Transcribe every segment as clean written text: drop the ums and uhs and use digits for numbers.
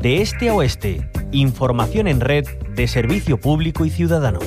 De este a oeste, información en red de servicio público y ciudadano.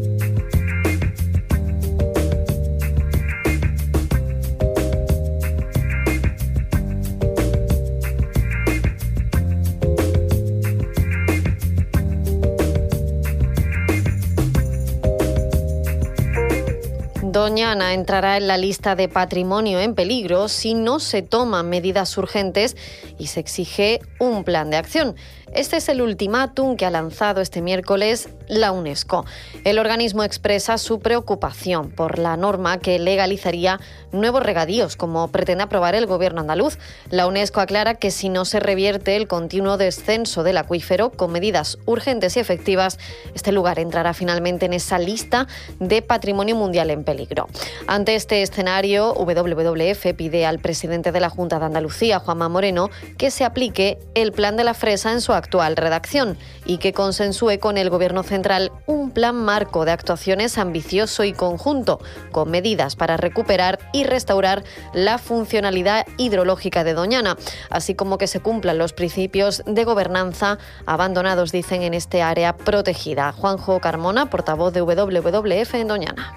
Doñana entrará en la lista de patrimonio en peligro si no se toman medidas urgentes y se exige un plan de acción. Este es el ultimátum que ha lanzado este miércoles la UNESCO. El organismo expresa su preocupación por la norma que legalizaría nuevos regadíos, como pretende aprobar el gobierno andaluz. La UNESCO aclara que si no se revierte el continuo descenso del acuífero con medidas urgentes y efectivas, este lugar entrará finalmente en esa lista de patrimonio mundial en peligro. Ante este escenario, WWF pide al presidente de la Junta de Andalucía, Juanma Moreno, que se aplique el Plan de la Fresa en su actual redacción y que consensúe con el Gobierno central un plan marco de actuaciones ambicioso y conjunto, con medidas para recuperar y restaurar la funcionalidad hidrológica de Doñana, así como que se cumplan los principios de gobernanza abandonados, dicen, en este área protegida. Juanjo Carmona, portavoz de WWF en Doñana.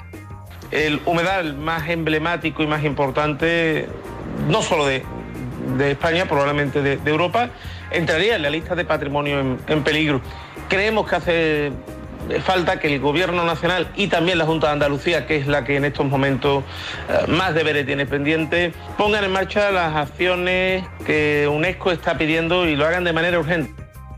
El humedal más emblemático y más importante, no solo de España, probablemente de Europa, entraría en la lista de patrimonio en peligro. Creemos que hace falta que el Gobierno nacional y también la Junta de Andalucía, que es la que en estos momentos más deberes tiene pendiente, pongan en marcha las acciones que UNESCO está pidiendo y lo hagan de manera urgente.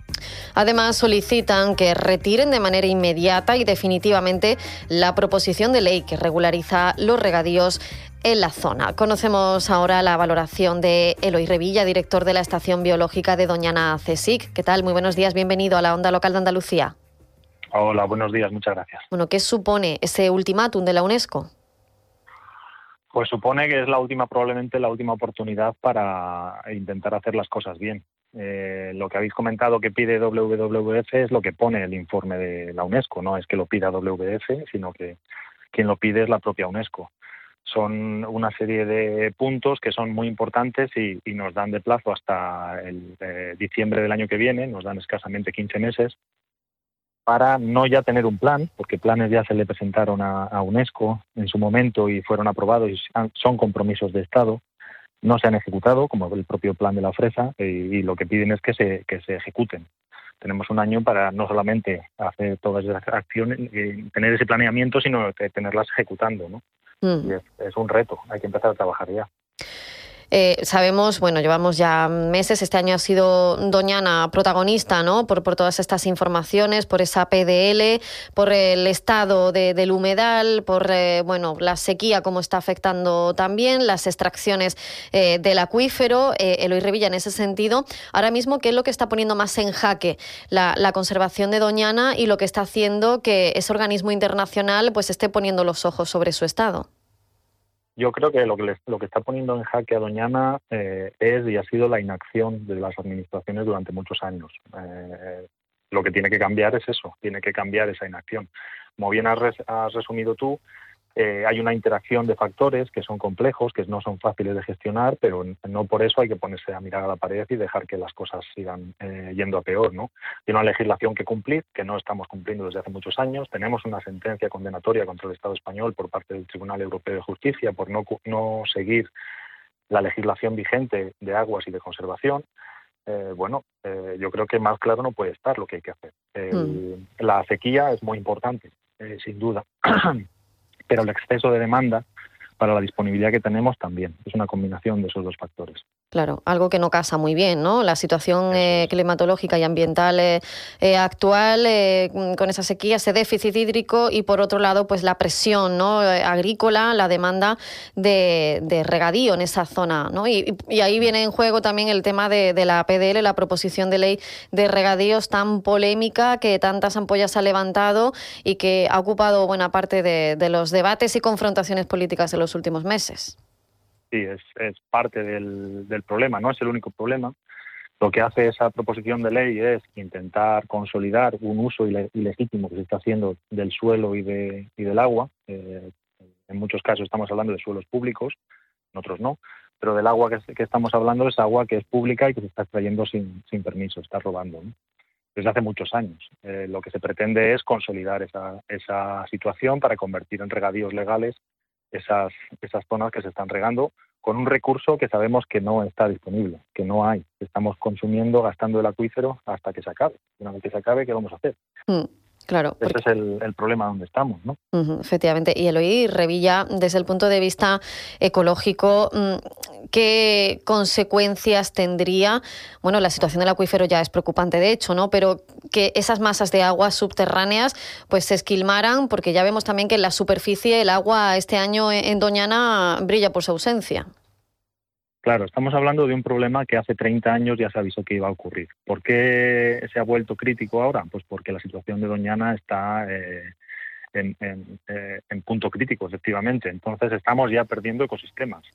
Además, solicitan que retiren de manera inmediata y definitivamente la proposición de ley que regulariza los regadíos en la zona. Conocemos ahora la valoración de Eloy Revilla, director de la Estación Biológica de Doñana CSIC. ¿Qué tal? Muy buenos días, bienvenido a la Onda Local de Andalucía. Hola, buenos días, muchas gracias. Bueno, ¿qué supone ese ultimátum de la UNESCO? Pues supone que es probablemente la última oportunidad para intentar hacer las cosas bien. Lo que habéis comentado que pide WWF es lo que pone el informe de la UNESCO, no es que lo pida WWF, sino que quien lo pide es la propia UNESCO. Son una serie de puntos que son muy importantes y nos dan de plazo hasta el diciembre del año que viene, nos dan escasamente 15 meses, para no ya tener un plan, porque planes ya se le presentaron a UNESCO en su momento y fueron aprobados y son compromisos de Estado, no se han ejecutado, como el propio plan de la fresa, y lo que piden es que se ejecuten. Tenemos un año para no solamente hacer todas esas acciones, tener ese planeamiento, sino tenerlas ejecutando, ¿no? Y es un reto, hay que empezar a trabajar ya. Sabemos, bueno, llevamos ya meses, este año ha sido Doñana protagonista, ¿no? Por todas estas informaciones, por esa PDL, por el estado del humedal, por la sequía, cómo está afectando también, las extracciones del acuífero. Eloy Revilla, en ese sentido, ahora mismo, ¿qué es lo que está poniendo más en jaque la conservación de Doñana y lo que está haciendo que ese organismo internacional pues esté poniendo los ojos sobre su estado? Yo creo que lo que está poniendo en jaque a Doñana es y ha sido la inacción de las administraciones durante muchos años. Lo que tiene que cambiar es eso, tiene que cambiar esa inacción. Como bien has resumido tú, hay una interacción de factores que son complejos, que no son fáciles de gestionar, pero no por eso hay que ponerse a mirar a la pared y dejar que las cosas sigan yendo a peor, ¿no? Hay una legislación que cumplir, que no estamos cumpliendo desde hace muchos años. Tenemos una sentencia condenatoria contra el Estado español por parte del Tribunal Europeo de Justicia por no seguir la legislación vigente de aguas y de conservación. Yo creo que más claro no puede estar lo que hay que hacer. La sequía es muy importante, sin duda. Pero el exceso de demanda para la disponibilidad que tenemos también. Es una combinación de esos dos factores. Claro, algo que no casa muy bien, ¿no? La situación climatológica y ambiental actual, con esa sequía, ese déficit hídrico y, por otro lado, pues la presión, ¿no?, agrícola, la demanda de regadío en esa zona, ¿no? Y ahí viene en juego también el tema de la PDL, la proposición de ley de regadíos tan polémica que tantas ampollas ha levantado y que ha ocupado buena parte de los debates y confrontaciones políticas de los últimos meses. Sí, es parte del problema, no es el único problema. Lo que hace esa proposición de ley es intentar consolidar un uso ilegítimo que se está haciendo del suelo y del agua. En muchos casos estamos hablando de suelos públicos, en otros no, pero del agua que estamos hablando es agua que es pública y que se está extrayendo sin permiso, está robando, ¿no? Desde hace muchos años. Lo que se pretende es consolidar esa situación para convertir en regadíos legales esas zonas que se están regando con un recurso que sabemos que no está disponible, que no hay. Estamos consumiendo, gastando el acuífero hasta que se acabe. Una vez que se acabe, ¿qué vamos a hacer? Claro. Ese es el problema donde estamos, ¿no? Efectivamente. Y Eloy Revilla, desde el punto de vista ecológico, ¿qué consecuencias tendría? Bueno, la situación del acuífero ya es preocupante, de hecho, ¿no? Pero que esas masas de aguas subterráneas pues se esquilmaran, porque ya vemos también que en la superficie el agua este año en Doñana brilla por su ausencia. Claro, estamos hablando de un problema que hace 30 años ya se avisó que iba a ocurrir. ¿Por qué se ha vuelto crítico ahora? Pues porque la situación de Doñana está en punto crítico, efectivamente. Entonces estamos ya perdiendo ecosistemas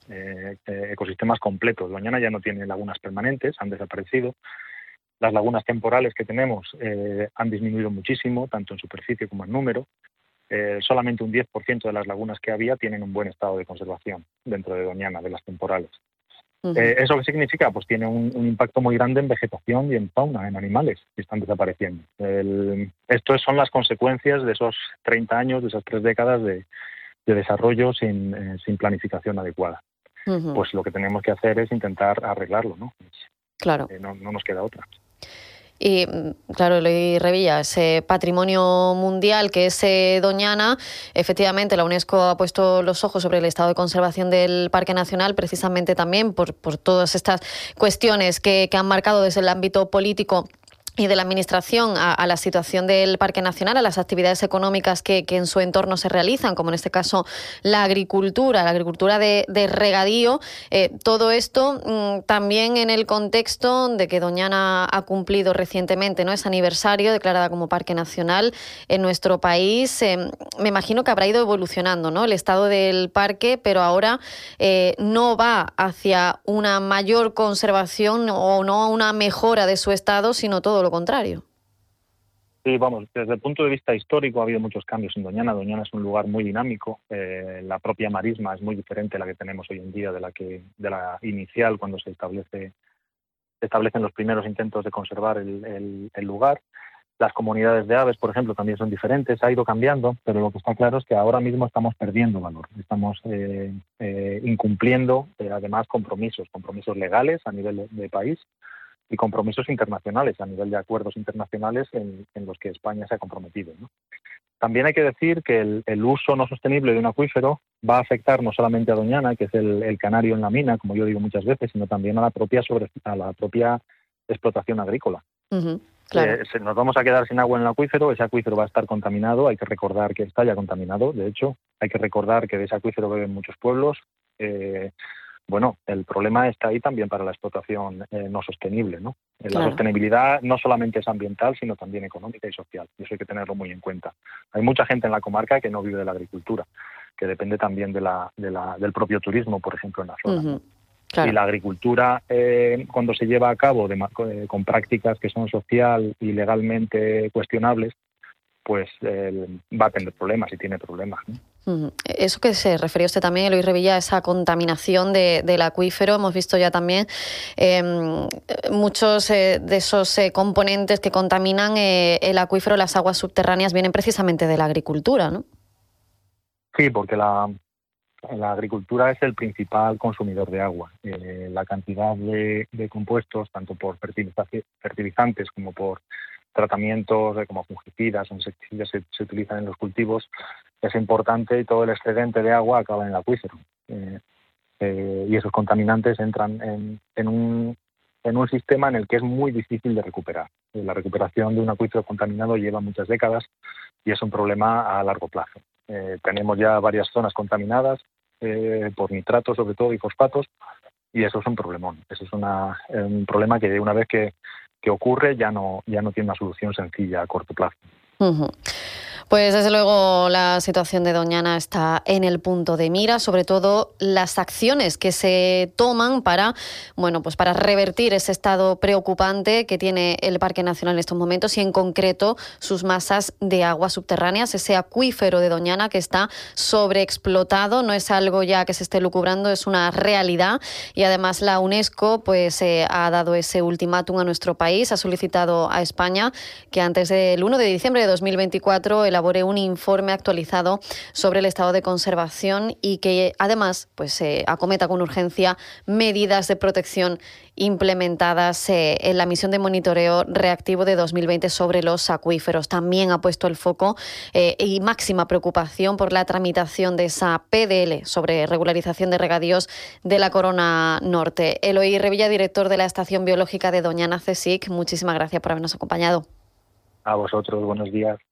completos. Doñana ya no tiene lagunas permanentes, han desaparecido. Las lagunas temporales que tenemos han disminuido muchísimo, tanto en superficie como en número. Solamente un 10% de las lagunas que había tienen un buen estado de conservación dentro de Doñana, de las temporales. ¿Eso qué significa? Pues tiene un impacto muy grande en vegetación y en fauna, en animales que están desapareciendo. Estas son las consecuencias de esos 30 años, de esas 3 décadas de desarrollo sin planificación adecuada. Pues lo que tenemos que hacer es intentar arreglarlo, ¿no? Claro. No nos queda otra. Y claro, Eloy Revilla, ese patrimonio mundial que es Doñana, efectivamente la UNESCO ha puesto los ojos sobre el estado de conservación del Parque Nacional precisamente también por todas estas cuestiones que han marcado desde el ámbito político y de la Administración a la situación del Parque Nacional, a las actividades económicas que en su entorno se realizan, como en este caso la agricultura de regadío. Todo esto también en el contexto de que Doñana ha cumplido recientemente, ¿no?, ese aniversario declarada como Parque Nacional en nuestro país. Me imagino que habrá ido evolucionando, ¿no?, el estado del parque, pero ahora no va hacia una mayor conservación o no una mejora de su estado, sino todo lo contrario. Sí, vamos, desde el punto de vista histórico ha habido muchos cambios en Doñana. Doñana es un lugar muy dinámico. La propia marisma es muy diferente a la que tenemos hoy en día de la inicial cuando se establecen los primeros intentos de conservar el lugar. Las comunidades de aves, por ejemplo, también son diferentes. Ha ido cambiando, pero lo que está claro es que ahora mismo estamos perdiendo valor. Estamos incumpliendo, además, compromisos legales a nivel de país y compromisos internacionales a nivel de acuerdos internacionales en los que España se ha comprometido, ¿no? También hay que decir que el uso no sostenible de un acuífero va a afectar no solamente a Doñana, que es el canario en la mina, como yo digo muchas veces, sino también a la propia explotación agrícola. Claro. Nos vamos a quedar sin agua en el acuífero, ese acuífero va a estar contaminado, hay que recordar que está ya contaminado, de hecho, hay que recordar que de ese acuífero beben muchos pueblos. Bueno, el problema está ahí también para la explotación no sostenible, ¿no? La sostenibilidad no solamente es ambiental, sino también económica y social, y eso hay que tenerlo muy en cuenta. Hay mucha gente en la comarca que no vive de la agricultura, que depende también del propio turismo, por ejemplo, en la zona. ¿No? Claro. Y la agricultura, cuando se lleva a cabo con prácticas que son social y legalmente cuestionables, pues va a tener problemas y tiene problemas, ¿no? Eso que se refería usted también, Eloy Revilla, esa contaminación del acuífero. Hemos visto ya también muchos de esos componentes que contaminan el acuífero, las aguas subterráneas, vienen precisamente de la agricultura, ¿no? Sí, porque la agricultura es el principal consumidor de agua. La cantidad de compuestos, tanto por fertilizantes como por tratamientos como fungicidas o insecticidas se utilizan en los cultivos, es importante, y todo el excedente de agua acaba en el acuífero. Y esos contaminantes entran en un sistema en el que es muy difícil de recuperar. La recuperación de un acuífero contaminado lleva muchas décadas y es un problema a largo plazo. Tenemos ya varias zonas contaminadas por nitratos, sobre todo, y fosfatos, y eso es un problemón. Eso es un problema que una vez que ocurre ya no tiene una solución sencilla a corto plazo. Pues desde luego la situación de Doñana está en el punto de mira, sobre todo las acciones que se toman para, pues para revertir ese estado preocupante que tiene el Parque Nacional en estos momentos y en concreto sus masas de aguas subterráneas, ese acuífero de Doñana que está sobreexplotado, no es algo ya que se esté lucubrando, es una realidad y además la UNESCO ha dado ese ultimátum a nuestro país, ha solicitado a España que antes del 1 de diciembre de 2024 elabore un informe actualizado sobre el estado de conservación y que además acometa con urgencia medidas de protección implementadas en la misión de monitoreo reactivo de 2020 sobre los acuíferos. También ha puesto el foco y máxima preocupación por la tramitación de esa PDL sobre regularización de regadíos de la Corona Norte. Eloy Revilla, director de la Estación Biológica de Doñana CSIC, muchísimas gracias por habernos acompañado. A vosotros, buenos días.